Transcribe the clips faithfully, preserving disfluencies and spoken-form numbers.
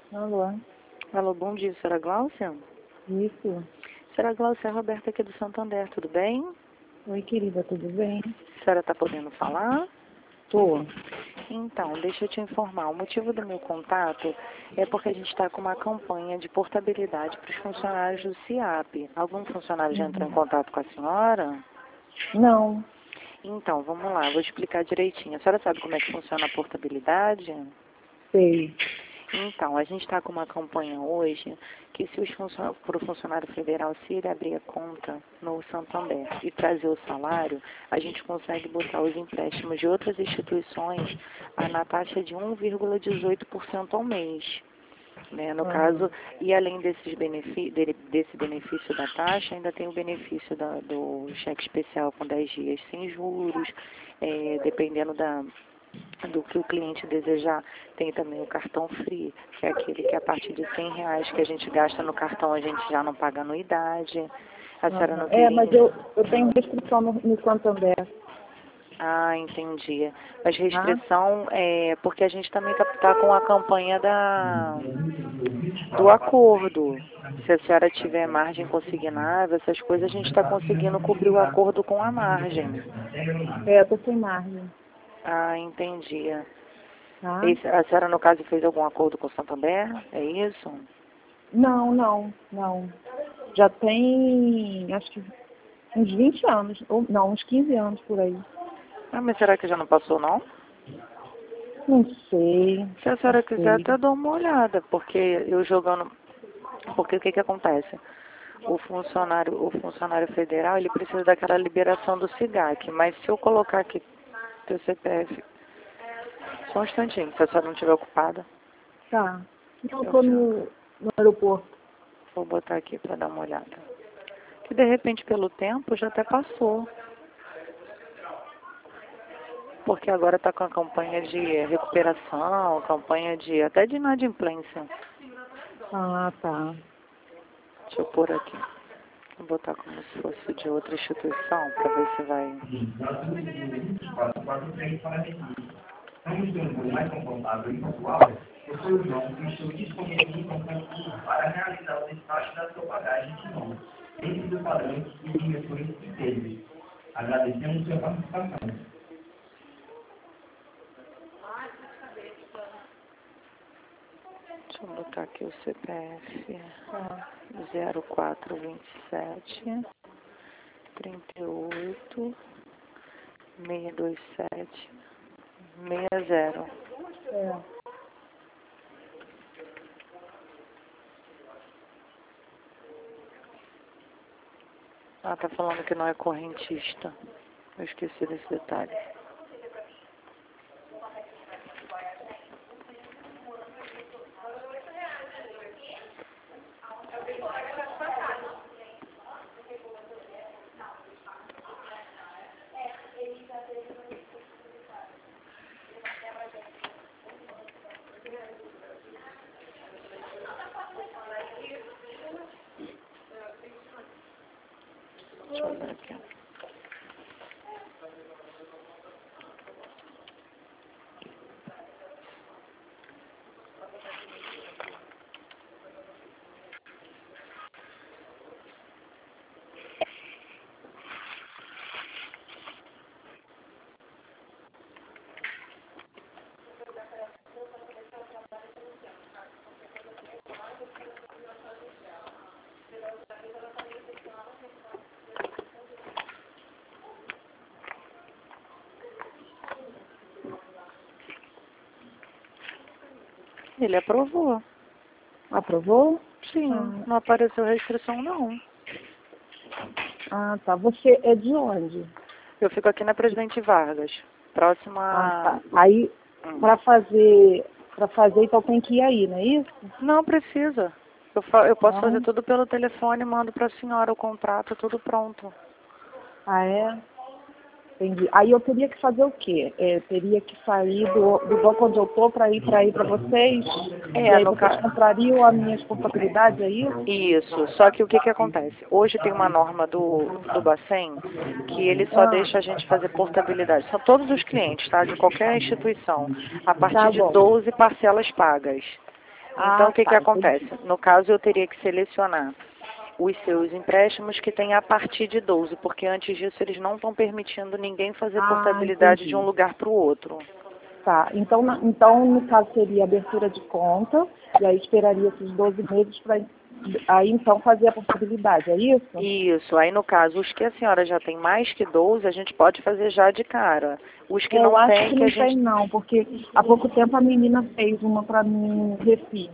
Alô? Alô, bom dia, senhora Gláucia? Isso. Senhora Gláucia, é a Roberta aqui do Santander, tudo bem? Oi, querida, tudo bem? A senhora está podendo falar? Tô. Então, deixa eu te informar, o motivo do meu contato é porque a gente está com uma campanha de portabilidade para os funcionários do CIAP. Algum funcionário já entrou em Uhum. contato com a senhora? Não, Então, vamos lá, vou explicar direitinho. A senhora sabe como é que funciona a portabilidade? sei. Então, a gente está com uma campanha hoje que se os funcionários, para o funcionário federal, se ele abrir a conta no Santander e trazer o salário, a gente consegue botar os empréstimos de outras instituições a, na taxa de um vírgula dezoito por cento ao mês. Né? No Uhum. caso, e além desses benefi dele- desse benefício da taxa, ainda tem o benefício da- do cheque especial com dez dias sem juros, eh, dependendo da do que o cliente desejar. Tem também o cartão free, que é aquele que a partir de cem reais que a gente gasta no cartão, a gente já não paga anuidade. A senhora Uhum. não É, queria... mas eu, eu tenho Hum. restrição no, no Santander, Ah, entendi. Mas tá? restrição é porque a gente também está tá tá com a campanha da, do acordo. Se a senhora tiver margem consignável, essas coisas, a gente está conseguindo cobrir o acordo com a margem. É, eu tô sem margem, Ah, entendi. tá? Esse, a senhora, no caso, fez algum acordo com o Santander? É isso? Não, não, não. Já tem, acho que uns vinte anos, ou não, uns quinze anos por aí. Ah, mas será que já não passou, não? Não sei, Se a não senhora quiser, sei. até dou uma olhada, porque eu jogando... Porque o que que acontece? O funcionário, o funcionário federal, ele precisa daquela liberação do SIGAC, mas se eu colocar aqui teu C P F... Só um instantinho, se a senhora não estiver ocupada, Tá. Eu eu tô já no, no aeroporto. vou botar aqui para dar uma olhada. Que de repente, pelo tempo, já até passou. Porque agora está com a campanha de recuperação, campanha de até de inadimplência. Ah, tá. Deixa eu pôr aqui. Vou botar como se fosse de outra instituição para ver se vai. Mais confortável e pontual, o seu João estou disponível para realizar o despacho da sua bagagem de mão, dentro do padrão e dimensões que teve. Agradecemos sua participação. Deixa eu botar aqui o C P F. Tá. zero quatro vinte e sete, trinta e oito, seiscentos e vinte e sete, sessenta. É. Ah, tá falando que não é correntista. Eu esqueci desse detalhe. Deixa eu ver aqui. Ele aprovou. Aprovou? Sim, Ah, não apareceu restrição não. ah, tá. Você é de onde? Eu fico aqui na Presidente Vargas, próxima Ah, a... tá. Aí, Hum. para fazer, para fazer, então tem que ir aí, não é isso? Não precisa. Eu, fa... eu posso fazer Não? tudo pelo telefone, mando para a senhora o contrato, tudo pronto. Ah, é? Entendi. Aí eu teria que fazer o quê? É, teria que sair do, do banco onde eu tô para ir para ir para vocês? E É, aí no vocês caso... comprariam as minhas responsabilidades, é isso? Isso, só que o que que acontece? Hoje tem uma norma do, do Bacen que ele só Ah, deixa a gente fazer portabilidade. São todos os clientes, tá? De qualquer instituição, a partir tá de bom. doze parcelas pagas. Ah, Então, o que, tá, que acontece? entendi. No caso, eu teria que selecionar os seus empréstimos que têm a partir de doze, porque antes disso eles não estão permitindo ninguém fazer Ah, portabilidade de um entendi. lugar para o outro. Tá, então, na- então no caso seria abertura de conta, e aí esperaria esses doze meses para aí então fazer a portabilidade, é isso? Isso, aí no caso, os que a senhora já tem mais que doze, a gente pode fazer já de cara. Os que É, eu não acho tem, que que a não tem gente... não, porque há pouco tempo a menina fez uma para mim, Recife.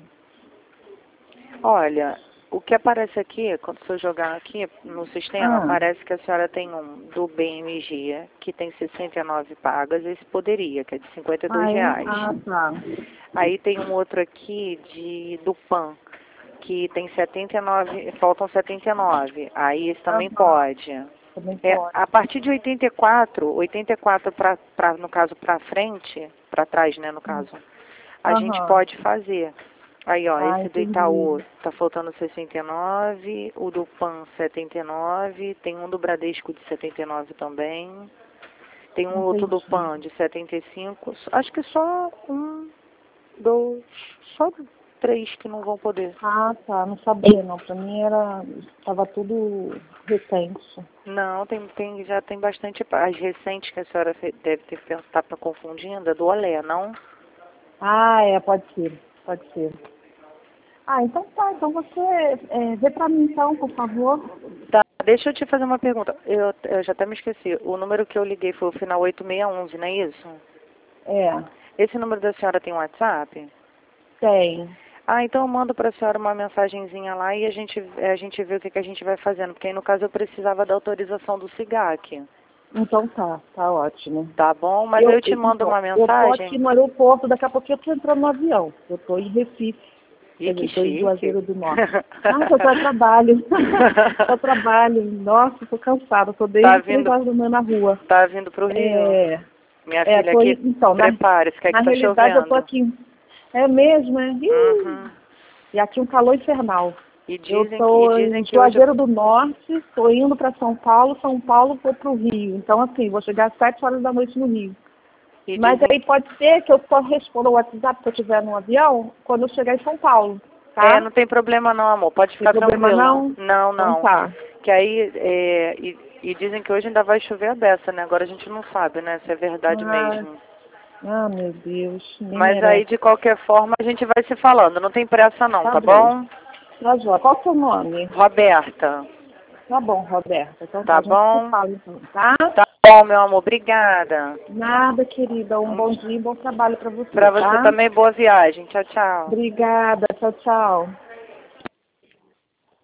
Olha, o que aparece aqui, quando se eu jogar aqui no sistema, Ah, aparece que a senhora tem um do B M G, que tem sessenta e nove pagas, esse poderia, que é de cinquenta e dois ah, é? reais. Ah, tá. Aí tem um outro aqui de do P A N, que tem setenta e nove, faltam setenta e nove. Aí esse também Aham, pode. também É, pode. a partir de oitenta e quatro, oitenta e quatro pra, pra, no caso para frente, para trás, né, no caso, a gente Aham. pode fazer. Aí, ó, Ah, esse do Itaú entendi. tá faltando sessenta e nove, o do P A N setenta e nove, tem um do Bradesco de setenta e nove também, tem um outro do P Entendi. A N de setenta e cinco, acho que só um, dois, só três que não vão poder. Ah, tá, não sabia não. Pra mim era, estava tudo recente. Não, tem, tem, já tem bastante. As recentes que a senhora fe- deve ter pensado, tá pra confundindo, é do Olé, não? Ah, é, pode ser, pode ser. Ah, então tá, então você é, vê pra mim então, por favor. Tá, deixa eu te fazer uma pergunta. Eu, eu já até me esqueci. O número que eu liguei foi o final oito seis um um, não é isso? É, Esse número da senhora tem WhatsApp? tem. Ah, então eu mando pra senhora uma mensagenzinha lá e a gente, a gente vê o que, que a gente vai fazendo. Porque aí, no caso, eu precisava da autorização do SIGAC. Então tá, tá ótimo. Tá bom? Mas Eu, eu te mando então, uma eu tô aqui mensagem. no aeroporto, daqui a pouquinho eu tô entrando no avião. Eu tô em Recife, Ih, quer dizer, que eu tô em chique. Juazeiro do Norte. Ah, eu tô a trabalho. tô a trabalho. Nossa, eu tô cansada, tô Tá desde três vindo, horas da manhã na rua. tá vindo pro Rio? É, Minha é, filha tô, aqui, em- então, na, prepare-se, que na aqui tá realidade eu tô chovendo. aqui. É mesmo, é? Ih, Uhum. e aqui um calor infernal. E Eu dizem que, e tô dizem em que hoje... Juazeiro do Norte, tô indo para São Paulo, São Paulo vou pro Rio. Então, assim, vou chegar às sete horas da noite no Rio. E Mas dizem... aí pode ser que eu só responda o WhatsApp se eu estiver no avião quando eu chegar em São Paulo, É, tá? não tem problema não, amor. Pode Tem ficar problema tranquila. não? Não, Então não. tá. Que aí... É, e, e dizem que hoje ainda vai chover a beça, né? Agora a gente não sabe, né? Se é verdade Ah, mesmo. ah, meu Deus, nem Mas aí, merece. de qualquer forma, a gente vai se falando. Não tem pressa não, Tá tá bom. bom? Tá, Jó. Qual é o seu nome? Roberta. Tá bom, Roberta. Então tá, Tá a gente se bom? fala então, tá? Tá bom, meu amor. Obrigada. Nada, querida. Um Um, bom dia e bom trabalho para você, pra você tá? também, boa viagem. Tchau, tchau. Obrigada. Tchau, tchau.